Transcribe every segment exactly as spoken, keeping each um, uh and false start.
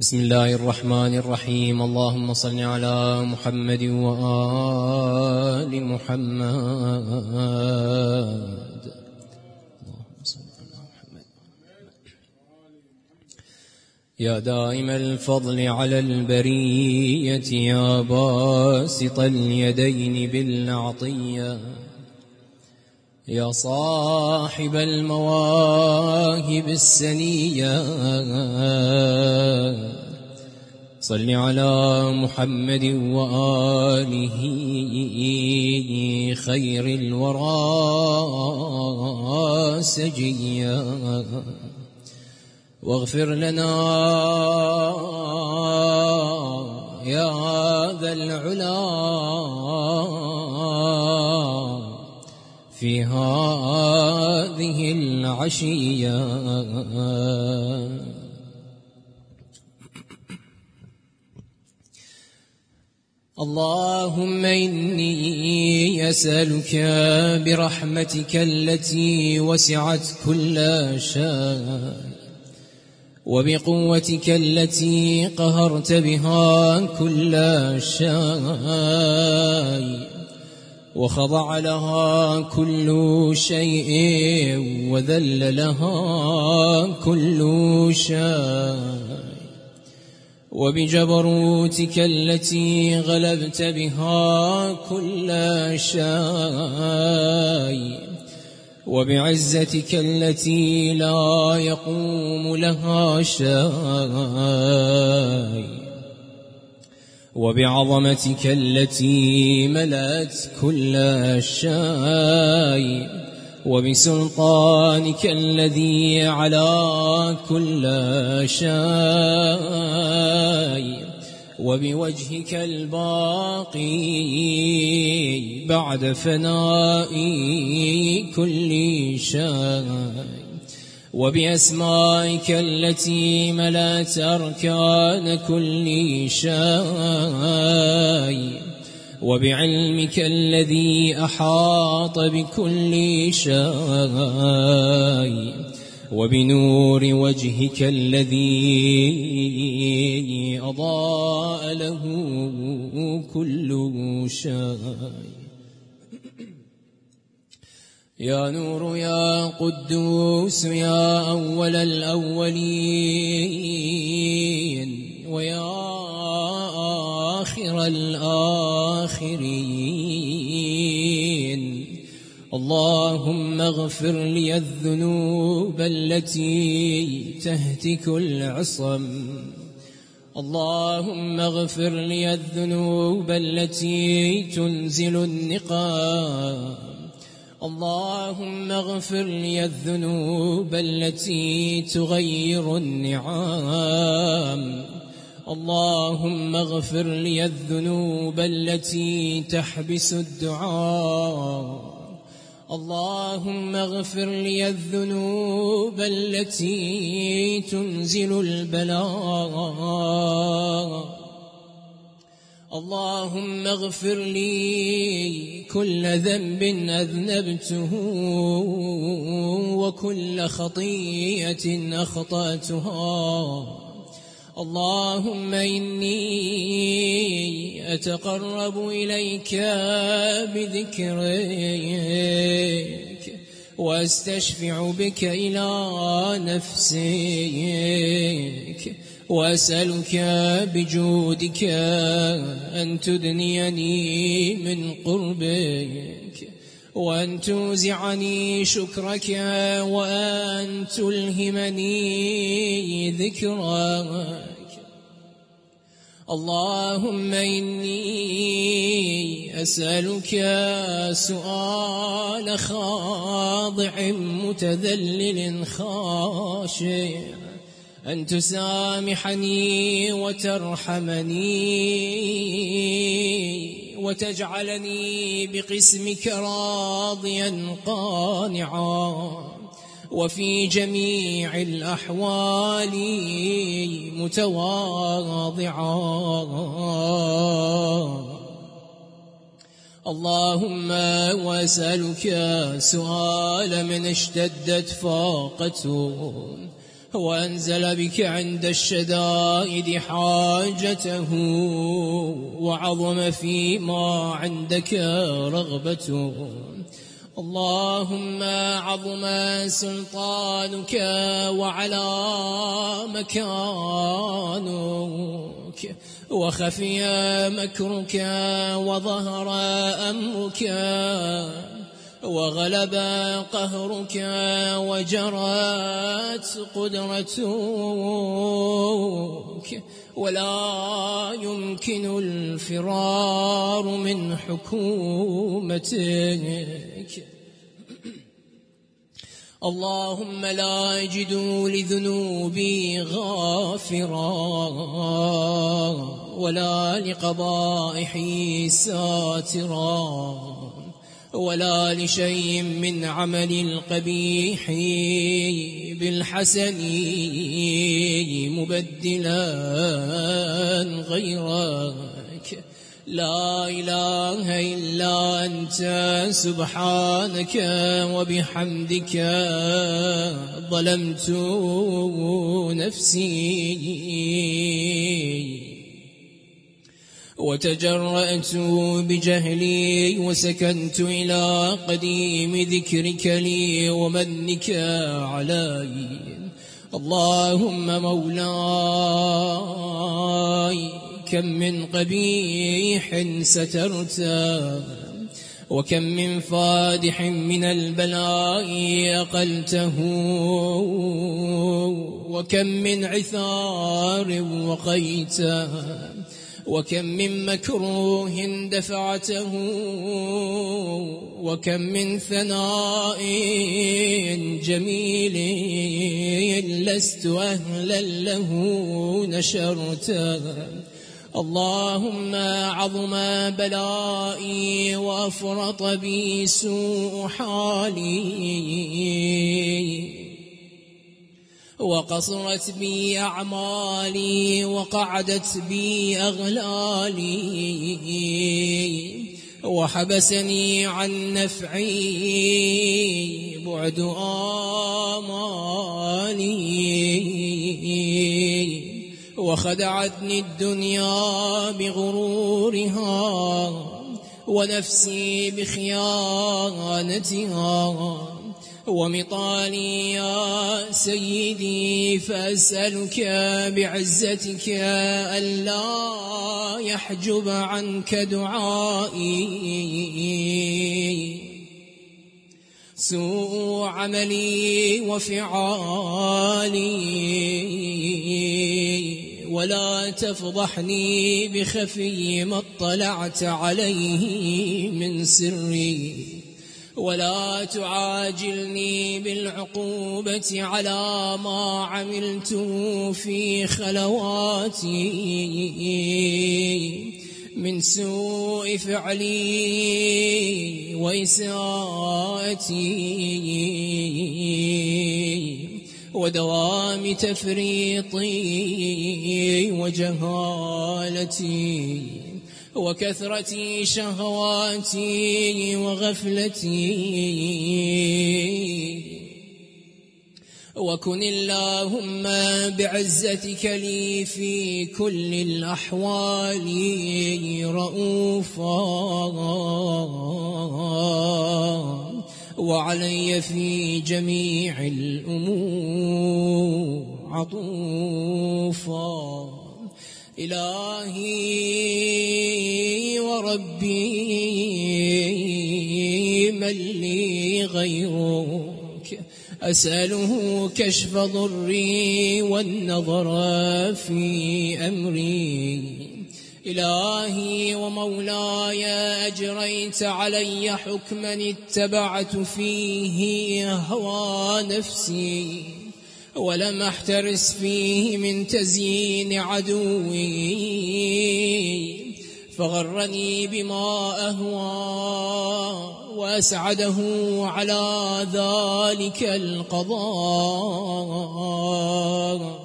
بسم الله الرحمن الرحيم. اللهم صل على محمد وآل محمد. اللهم صل على محمد. يا دائم الفضل على البرية، يا باسط اليدين بالعطية، يا صاحب المواهب السنية، صل على محمد وآله خير الورى سجيا، واغفر لنا يا ذا العلا في هذه العشية. اللهم إني أسألك برحمتك التي وسعت كل شيء، وبقوتك التي قهرت بها كل شيء، وخضع لها كل شيء، وذل لها كل شيء، وبجبروتك التي غلبت بها كل شيء، وبعزتك التي لا يقوم لها شيء، وبعظمتك التي ملأت كل شيء، وبسلطانك الذي على كل شيء، وبوجهك الباقي بعد فناء كل شيء، وبأسمائك التي ملأت أركان كل شيء، وبعلمك الذي أحاط بكل شيء، وبنور وجهك الذي أضاء له كل شيء. يا نور يا قدوس يا أول الأولين، ويا آخر الآخرين، اللهم اغفر لي الذنوب التي تهتك العصم، اللهم اغفر لي الذنوب التي تنزل النقام، اللهم اغفر لي الذنوب التي تغير النعام، اللهم اغفر لي الذنوب التي تحبس الدعاء، اللهم اغفر لي الذنوب التي تنزل البلاء، اللهم اغفر لي كل ذنب أذنبته وكل خطيئة أخطأتها، اللهم إني أتقرب إليك بذكرك، وأستشفع بك إلى نفسك، وأسألك بجودك أن تدنيني من قربك، وأن توزعني شكرك، وأن تلهمني ذكرك. اللهم إني أسألك سؤال خاضع متذلل خاشع، أن تسامحني وترحمني، وتجعلني بقسمك راضيا قانعا، وفي جميع الأحوال متواضعا. اللهم وأسألك سؤال من اشتدت فاقته، وأنزل بك عند الشدائد حاجته وعظم فيما عندك رغبته. اللهم عظم سلطانك وعلى مكانك وخفي مكرك وظهر أمرك وغلب قهرك وجرت قدرتك ولا يمكن الفرار من حكومتك. اللهم لا أجد لذنوبي غافرا ولا لقبائحي ساترا ولا لشيء من عمل القبيح بالحسن مبدلا غيرك. لا إله إلا أنت سبحانك وبحمدك ظلمت نفسي وتجرأت بجهلي وسكنت إلى قديم ذكرك لي ومنك علي. اللهم مولاي كم من قبيح سترت وكم من فادح من البلاء أقلته وكم من عثار وقيته وكم من مكروه دفعته وكم من ثناء جميل لست أهلا له نشرته. اللهم عظم بلائي وأفرط بي سوء حالي وقصرت بي أعمالي وقعدت بي أغلالي وحبسني عن نفعي بعد آمالي وخدعتني الدنيا بغرورها ونفسي بخيانتها ومطالي يا سيدي فأسألك بعزتك ألا يحجب عنك دعائي سوء عملي وفعالي ولا تفضحني بخفي ما اطلعت عليه من سري ولا تعاجلني بالعقوبة على ما عملت في خلواتي من سوء فعلي وإساءتي ودوام تفريطي وجهالتي وكثرة شهواتي وغفلتي. وكن اللهم بعزتك لي في كل الأحوال رؤوفا وعلي في جميع الأمور عطوفا. إلهي وربي من لي غيرك أسأله كشف ضري والنظر في أمري. إلهي ومولاي أجريت علي حكما اتبعت فيه هوى نفسي ولم أحترس فيه من تزيين عدوي فغرني بما أهوى وأسعده على ذلك القضاء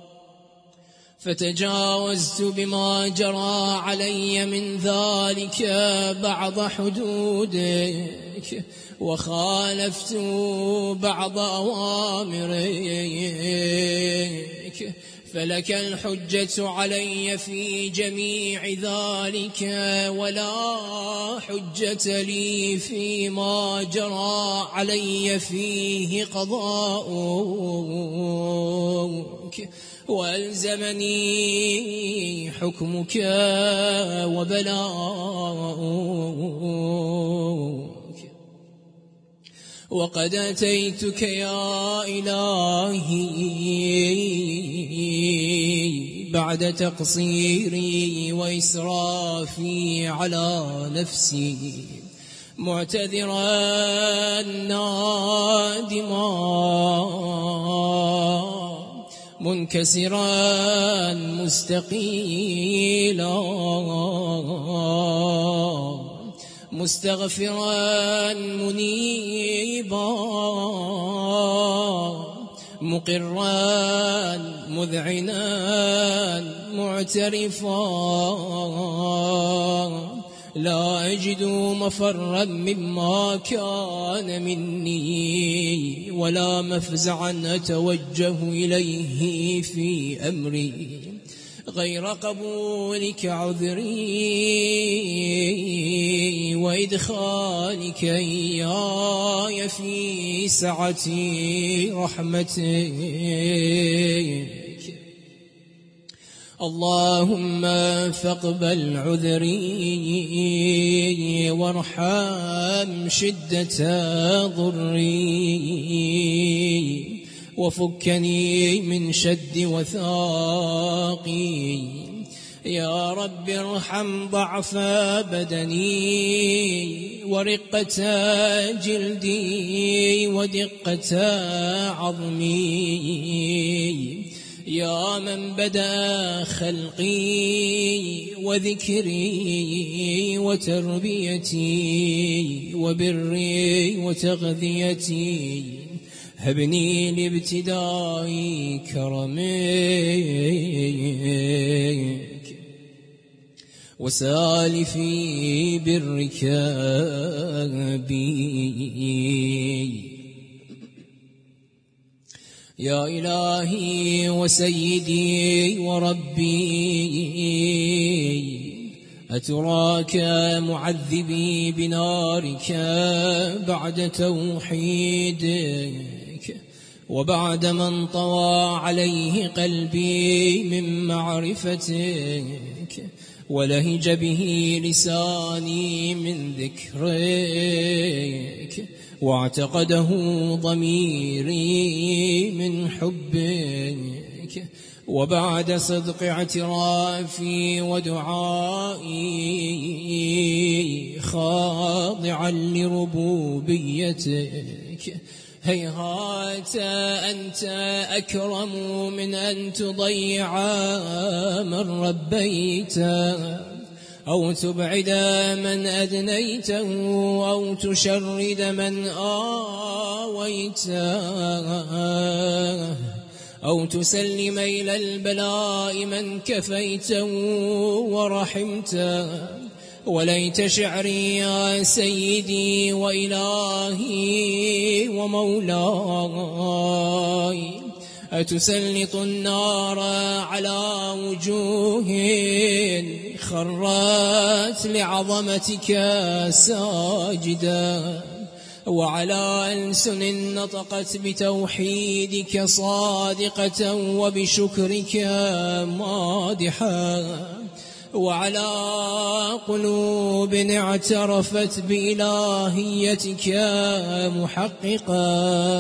فتجاوزت بما جرى علي من ذلك بعض حدودك وخالفت بعض أوامرك، فلك الحجة علي في جميع ذلك، ولا حجة لي فيما جرى علي فيه قضاؤك، وألزمني حكمك وبلاؤك. وقد أتيتك يا إلهي بعد تقصيري وإسرافي على نفسي، معتذرا نادما منكسرا مستقيلا، مستغفرا منيبا، مقرا مذعنا معترفا، لا أجد مفرا مما كان مني، ولا مفزعا أتوجه إليه في أمري غير قبولك عذري، وإدخالك إياي في سعة رحمتك. اللهم فاقبل عذري وارحم شدة ضري، وفكني من شد وثاقي. يا رب ارحم ضعف بدني ورقة جلدي ودقة عظمي، يا من بدأ خلقي وذكري وتربيتي وبري وتغذيتي، هبني لابتداء كرمك وسالفي برك بي. يا إلهي وسيدي وربي، أتراك معذبي بنارك بعد توحيدك، وبعد من طوى عليه قلبي من معرفتك، ولهج به لساني من ذكرك، واعتقده ضميري من حبك، وبعد صدق اعترافي ودعائي خاضعا لربوبيتك، هيهات أنت أكرم من أن تضيع من ربيت، أو تبعد من أدنيته، أو تشرد من آويت، أو تسلم إلى البلاء من كفيته ورحمته. وليت شعري يا سيدي وإلهي ومولاي، أتسلط النار على وجوه خرت لعظمتك ساجدا، وعلى ألسن نطقت بتوحيدك صادقة وبشكرك مادحا، وعلى قلوب اعترفت بإلهيتك محققا،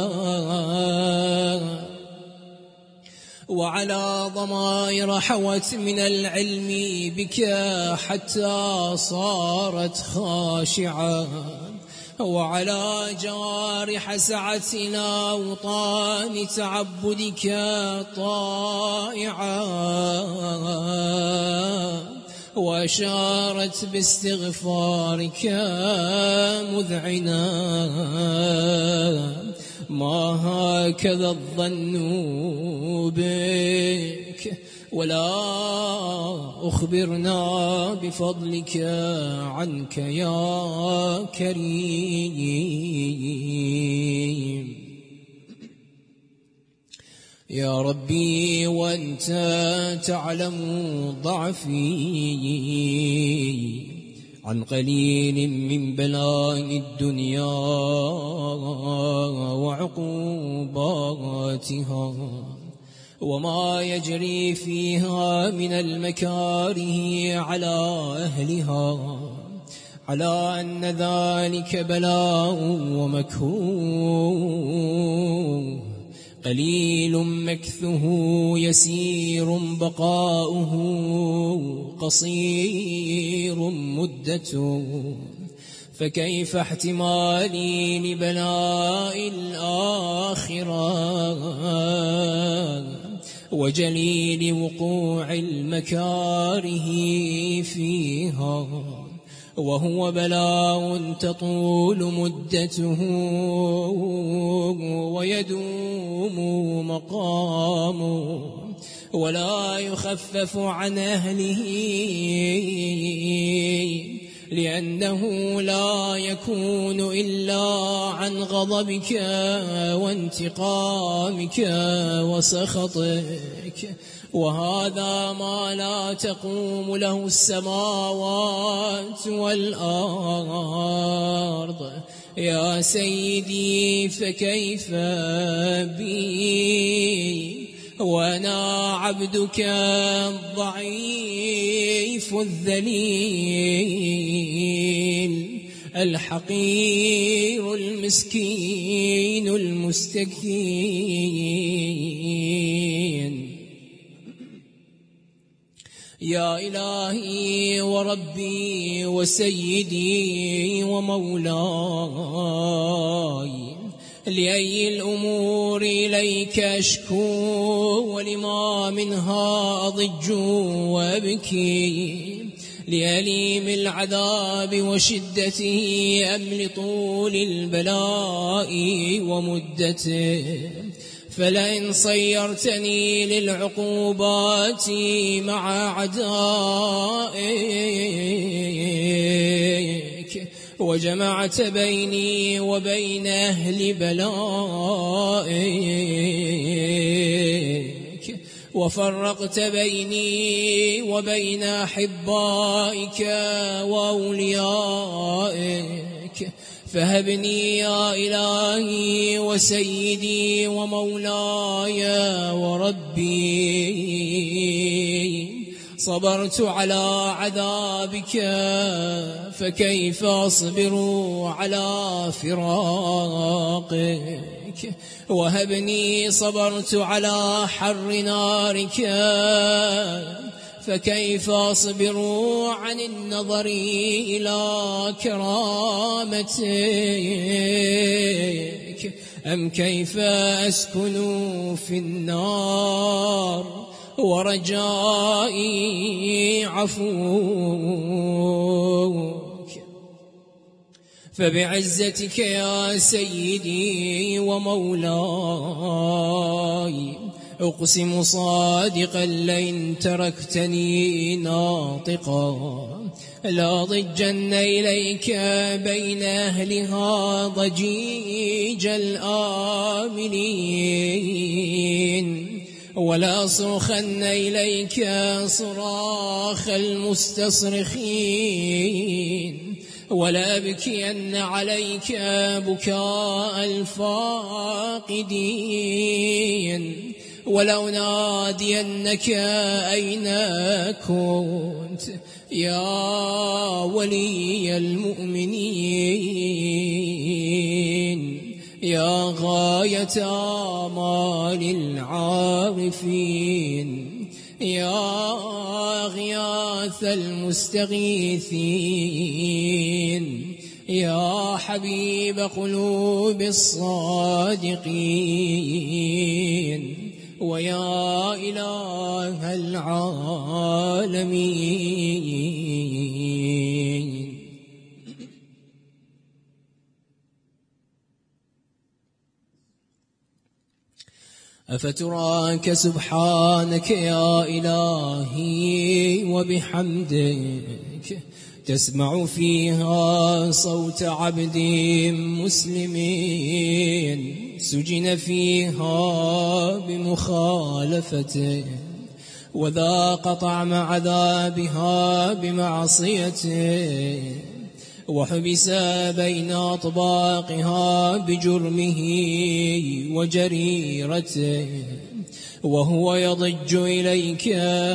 وعلى ضمائر حوت من العلم بك حتى صارت خاشعة، وعلى جوارح سعت إلى أوطان تعبدك طائعة، وأشارت باستغفارك مذعنا. ما هكذا الظن بك ولا أخبرنا بفضلك عنك يا كريم. يا ربي وأنت تعلم ضعفي عن قليل من بلاء الدنيا وعقوباتها وما يجري فيها من المكاره على أهلها، على أن ذلك بلاء ومكروه قليل مكثه يسير بقاؤه قصير مدته، فكيف احتمالي لبلاء الآخرة وجليل وقوع المكاره فيها، وهو بلاء تطول مدته ويدوم مقامه ولا يخفف عن أهله، لأنه لا يكون إلا عن غضبك وانتقامك وسخطك، وهذا ما لا تقوم له السماوات والأرض. يا سيدي فكيف بي وأنا عبدك الضعيف الذليل الحقير المسكين المستكين. يا إلهي وربي وسيدي ومولاي، لأي الأمور إليك أشكو ولما منها أضج وأبكي، لأليم العذاب وشدته أم لطول البلاء ومدته؟ فلئن صيرتني للعقوبات مع عدائك وجمعت بيني وبين أهل بلائك وفرقت بيني وبين أحبائك وأوليائك، فهبني يا إلهي وسيدي ومولاي وربي. صبرت على عذابك فكيف أصبر على فراقك، وهبني صبرت على حر نارك فكيف أصبر عن النظر إلى كرامتك، أم كيف أسكن في النار ورجائي عفوك؟ فبعزتك يا سيدي ومولاي أقسم صادقا لئن تركتني ناطقا لأضجن إليك بين أهلها ضجيج الآملين، ولا أصرخن إليك صراخ المستصرخين، ولا أبكين عليك بكاء الفاقدين، ولو نادينك أين كنت يا ولي المؤمنين، يا غاية آمال العارفين، يا غياث المستغيثين، يا حبيب قلوب الصادقين، ويا إله العالمين. أفتراك سبحانك يا إلهي وبحمدك تسمع فيها صوت عبد مسلمين سجن فيها بمخالفته وذاق طعم عذابها بمعصيته وحبس بين أطباقها بجرمه وجريرته وهو يضج إليك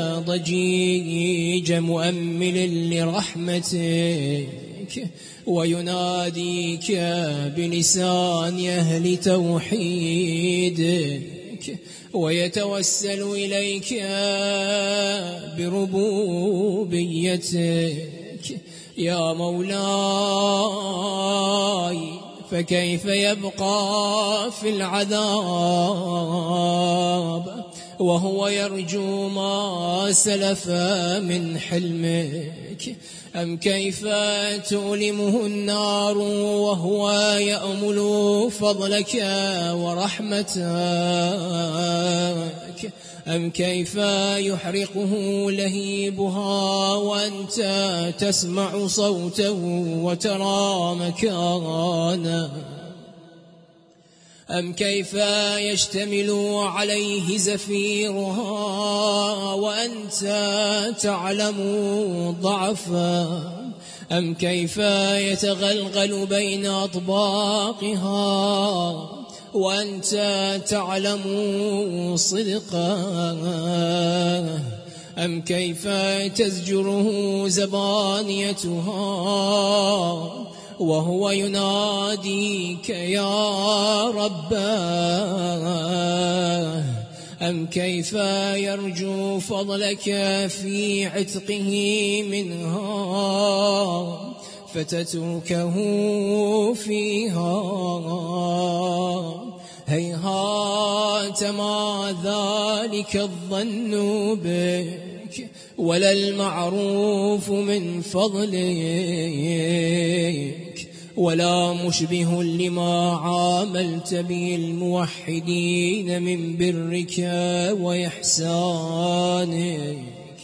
ضجيج مؤمل لرحمتك ويناديك بلسان أهل توحيدك ويتوسل إليك بربوبيتك يا مولاي فكيف يبقى في العذاب وهو يرجو ما سلف من حلمك أم كيف تؤلمه النار وهو يأمل فضلك ورحمتك أم كيف يحرقه لهيبها وأنت تسمع صوته وترى مكانه أم كيف يشتمل عليه زفيرها وأنت تعلم ضعفا أم كيف يتغلغل بين أطباقها وأنت تعلم صدقا أم كيف تزجره زبانيتها وهو يناديك يا رباه أم كيف يرجو فضلك في عتقه منها فتتركه فيها هيهات ما ذلك الظن بك ولا المعروف من فضلك ولا مشبه لما عاملت به الموحدين من برك وإحسانك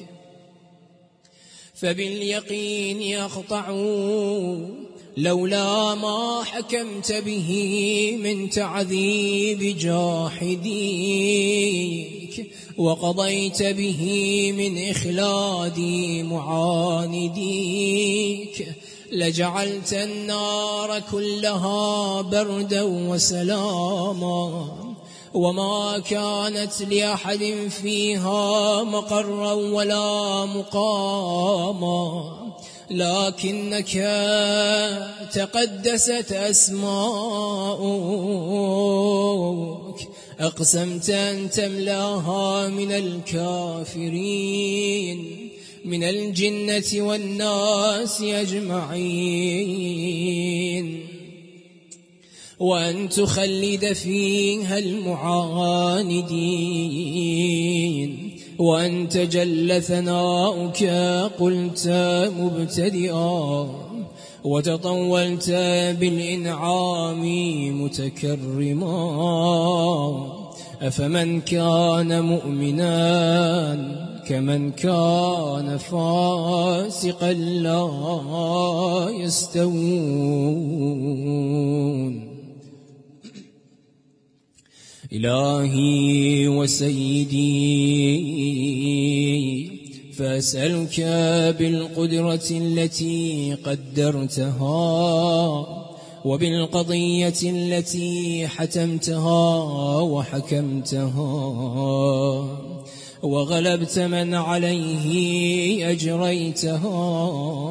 فباليقين يقطعوا لولا ما حكمت به من تعذيب جاحديك وقضيت به من إخلاد معانديك لجعلت النار كلها بردا وسلاما وما كانت لأحد فيها مقرا ولا مقاما لكنك تقدست أسماؤك أقسمت أن تملاها من الكافرين من الجنة والناس أجمعين وأن تخلد فيها المعاندين وأن تجل ثناؤك قلت مبتدئا وتطولت بالإنعام متكرما أفمن كان مؤمنا كمن كان فاسقا لا يستوون إلهي وسيدي فأسألك بالقدرة التي قدرتها وبالقضية التي حتمتها وحكمتها وغلبت من عليه أجريتها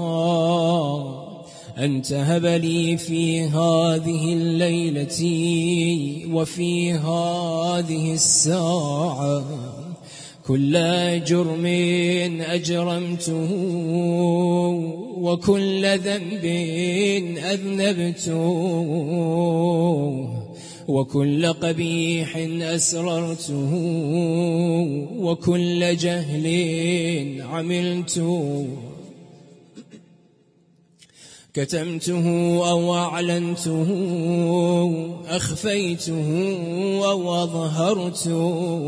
أن تهب لي في هذه الليلة وفي هذه الساعة كل جرم أجرمته وكل ذنب أذنبته وكل قبيح أسررته وكل جهل عملته كتمته أو أعلنته، أخفيته أو أظهرته،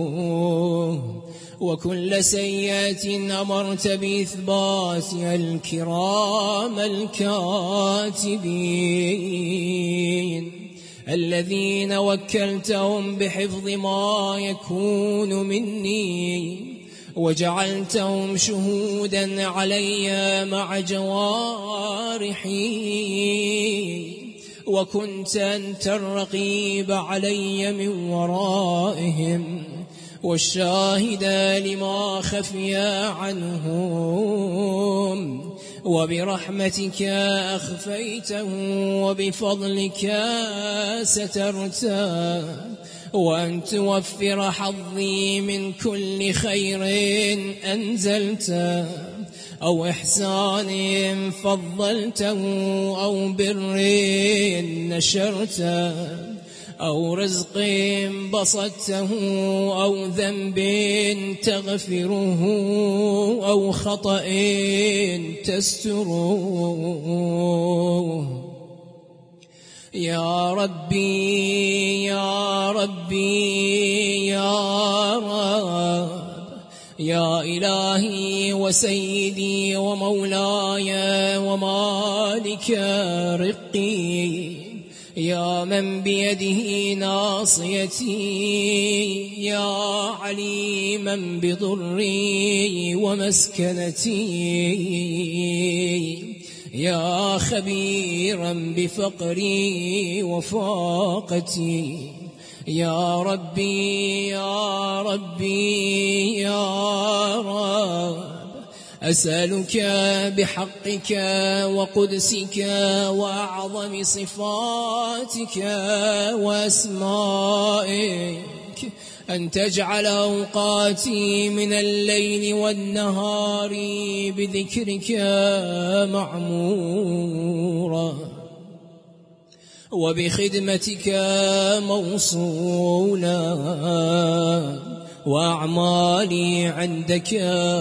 وكل سيئة أمرت بإثباتها الكرام الكاتبين الذين وكلتهم بحفظ ما يكون مني، وجعلتهم شهودا علي مع جوارحي، وكنت أنت الرقيب علي من ورائهم، والشاهد لما خفي عنهم، وبرحمتك أخفيته وبفضلك سترته، وأن توفر حظي من كل خير أنزلته، أو إحسان فضلته، أو بر نشرته، أو رزق بسطته، أو ذنب تغفره، أو خطأ تستره. يا ربي يا ربي يا رب، يا إلهي وسيدي ومولاي ومالك رقي، يا من بيده ناصيتي، يا عليما بضري ومسكنتي، يا خبيرا بفقري وفاقتي، يا ربي يا ربي يا رب، أسألك بحقك وقدسك وأعظم صفاتك وأسمائك أن تجعل أوقاتي من الليل والنهار بذكرك معمورا، وبخدمتك موصولا، وأعمالي عندك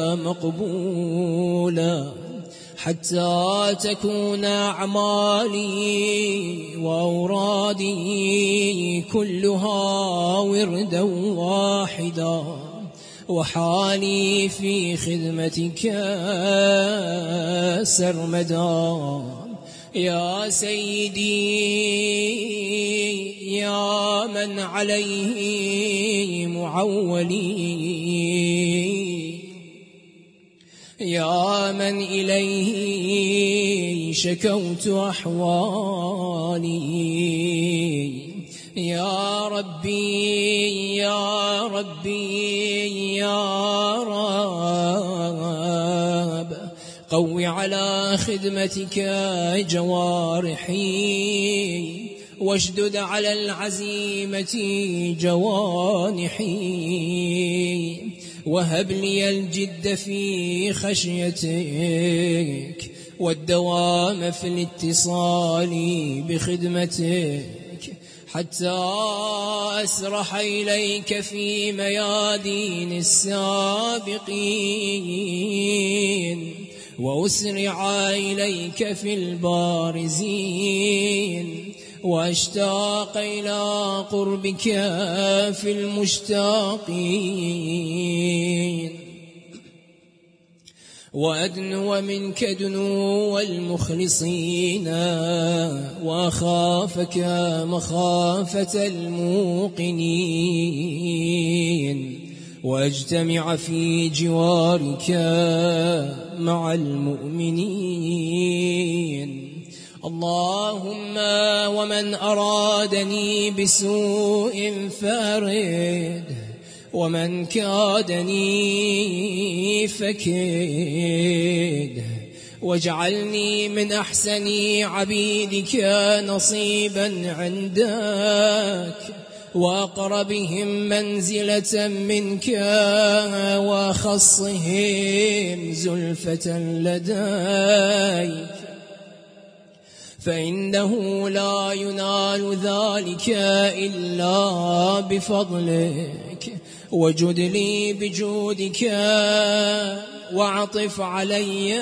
مقبولا، حتى تكون أعمالي وأورادي كلها وردا واحدا، وحالي في خدمتك سرمدا. يا سيدي يا من عليه معولي، يا من إليه شكوت أحوالي، يا ربي يا ربي يا رب، قو على خدمتك جوارحي، واشدد على العزيمة جوانحي، وهب لي الجد في خشيتك، والدوام في الاتصال بخدمتك، حتى أسرح إليك في ميادين السابقين، وأسرع إليك في البارزين، وأشتاق إلى قربك في المشتاقين، وأدنو منك دنو المخلصين، وأخافك مخافة الموقنين، واجتمع في جوارك مع المؤمنين. اللهم ومن أرادني بسوء فارد، ومن كادني فكيد، واجعلني من أحسن عبيدك نصيبا عندك، وأقربهم منزلة منك، وخصهم زلفة لديك، فإنه لا ينال ذلك إلا بفضلك، وجد لي بجودك، واعطف علي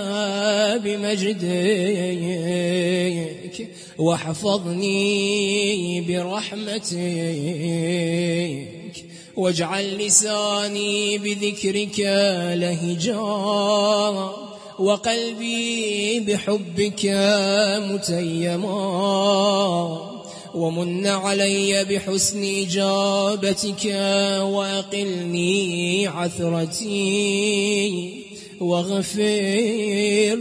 بمجدك واحفظني برحمتك واجعل لساني بذكرك لهجا وقلبي بحبك متيما ومن علي بحسن إجابتك وأقلني عثرتي واغفر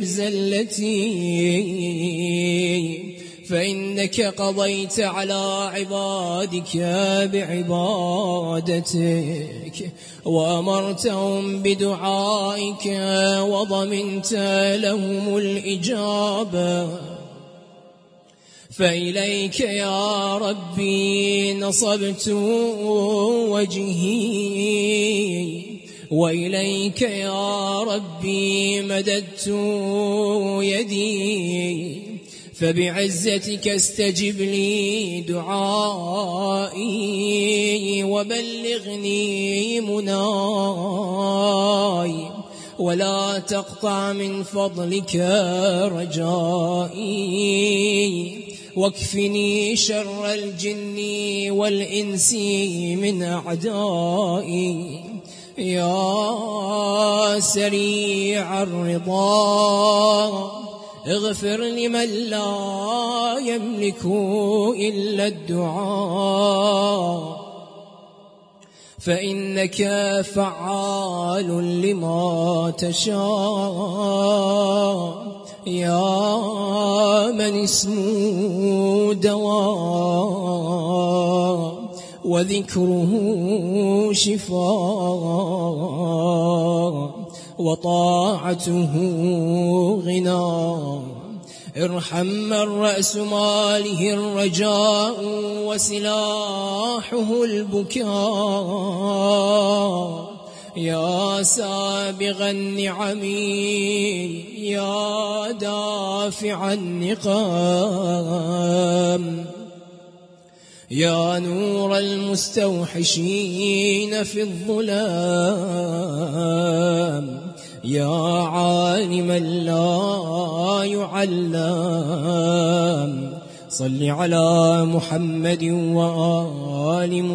زلتي فإنك قضيت على عبادك بعبادتك وأمرتهم بدعائك وضمنت لهم الإجابة فإليك يا ربي نصبت وجهي وإليك يا ربي مددت يدي فبعزتك استجب لي دعائي وبلغني مناي ولا تقطع من فضلك رجائي واكفني شر الجن والإنس من أعدائي يا سريع الرضا اغفر لمن لا يملك إلا الدعاء فإنك فعال لما تشاء يا من اسمه دواء وذكره شفاء وطاعته غنى ارحم من رأس ماله الرجاء وسلاحه البكاء يا سابغ النعم يا دافع النقام يا نور المستوحشين في الظلام يا عالما لا يعلم صل على محمد وآل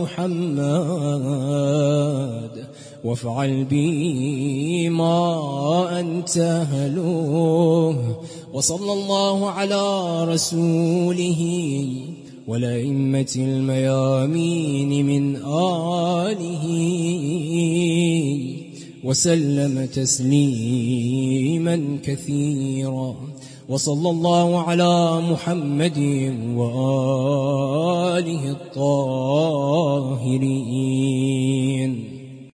محمد وافعل بي ما أنت أهله وصلى الله على رسوله والأئمة الميامين من آله وسلم تسليما كثيرا وصلى الله على محمد وآله الطاهرين.